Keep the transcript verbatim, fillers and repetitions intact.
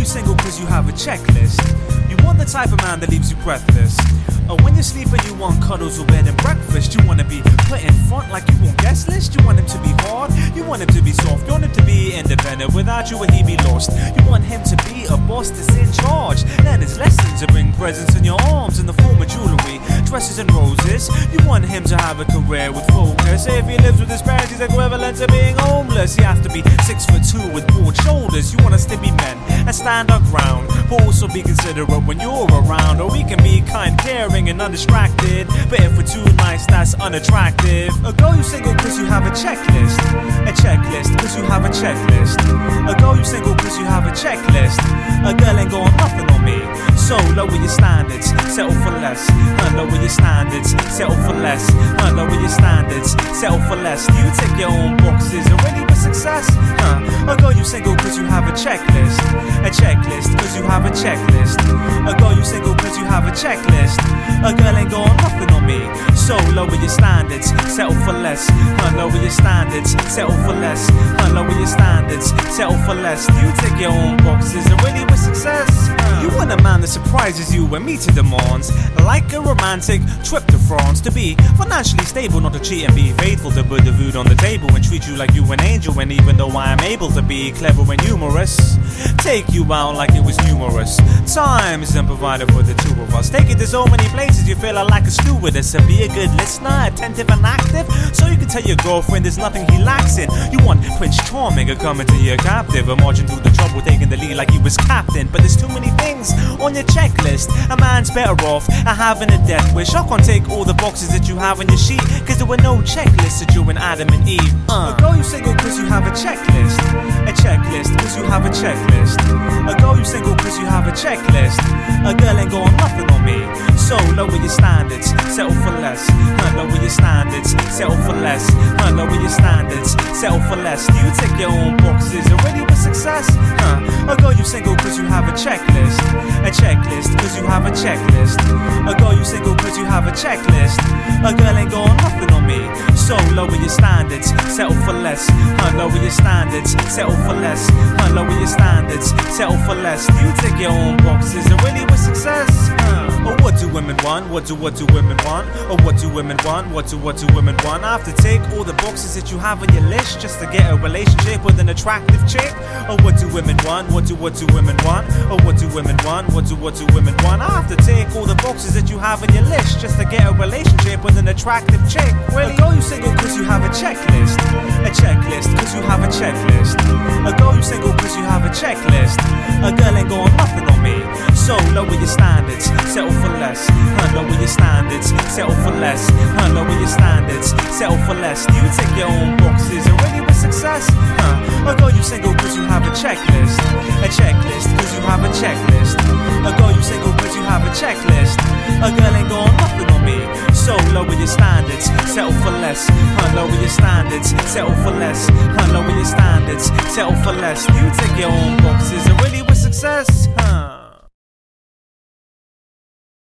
you single cause you have a checklist. You want the type of man that leaves you breathless. Or when you're sleeping you want cuddles or bed and breakfast. You wanna be put in front like you want guest list. You want him to be hard, you want him to be soft. You want him to be independent, without you he be lost. You want him to be a boss that's in charge. Learn his lessons and bring presents in your arms in the form of jewelry, dresses and roses. You want him to have a career with focus. If he lives with his parents he's equivalent to being homeless. You have to be six foot two with broad shoulders. You want us to be men and stand our ground, but also be considerate when you're around. Or we can be kind, caring and undistracted, but if we're too nice that's unattractive. A girl you single cause you have a checklist. A checklist cause you have a checklist. A girl you single cause you have a checklist. A girl ain't going nothing on me, so lower your standards, settle for less. Uh, lower your standards, settle for less. Uh, lower your standards, settle for less. You take your own boxes and ready for success. Uh, a girl you single cause you have a checklist. A checklist cause you have a checklist. A girl you single cause you have a checklist. A girl ain't going nothing on me, so lower your standards, settle for less. Uh, lower your standards, settle for less. Uh, lower your standards, settle for less. You take your own boxes and ready for success. Uh, you want a man that surprises you when meeting demands, like a romantic trip to France. To be financially stable, not to cheat and be faithful, to put the food on the table and treat you like you an angel. And even though I am able to be clever and humorous, take you out like it was numerous times and provided for the two of us. Take it to so many places you feel like a stewardess. And be a good listener, attentive and active, so you can tell your girlfriend there's nothing he lacks in. You want Prince Charming to come into your captive, and marching through the trouble, taking the lead like he was captain. But there's too many things on your checklist. A man's better off at having a death wish. I can't take all the boxes that you have on your sheet, cause there were no checklists that you and Adam and Eve. Uh. A girl you single cause you have a checklist. A checklist cause you have a checklist. A girl you single cause you have a checklist. A girl ain't going nothing on me, so lower your standards, settle for less. Uh, lower your standards, settle for less. Uh, lower your standards, settle for less. You take your own boxes and ready for success. Uh, a girl you single cause you have a checklist. A checklist cause you have a checklist. A girl you single cause you have a checklist. A girl ain't going nothing on me, so lower your standards, settle for less. Uh, lower your standards, settle for less. Uh, lower your standards, settle for less. You take your own boxes and ready for success. Uh. Or what do women want? What do what do women want? Or what do women want? What do what do women want? I have to take all the boxes that you have on your list just to get a relationship with an attractive chick. Or what do women want? What do what do women want? Or what do women want? What do what do women want? I have to take all the boxes that you have on your list just to get a relationship with an attractive chick. Really? A girl you single cause you have a checklist. A checklist cause you have a checklist. A girl you single cause you have a checklist. A girl ain't going nothing on me, so lower your standards, settle for less. Uh, lower your standards, settle for less. Uh, lower your standards, settle for less. You take your own boxes and ready for success. Uh, a girl you single cause you have a checklist. A checklist cause you have a checklist. A girl you single cause you have a checklist. A girl ain't going nothing on me, so lower your standards, settle for less. Uh, lower your standards, settle for less. Uh, lower your standards, settle for less. You take your own boxes and ready for success. Uh.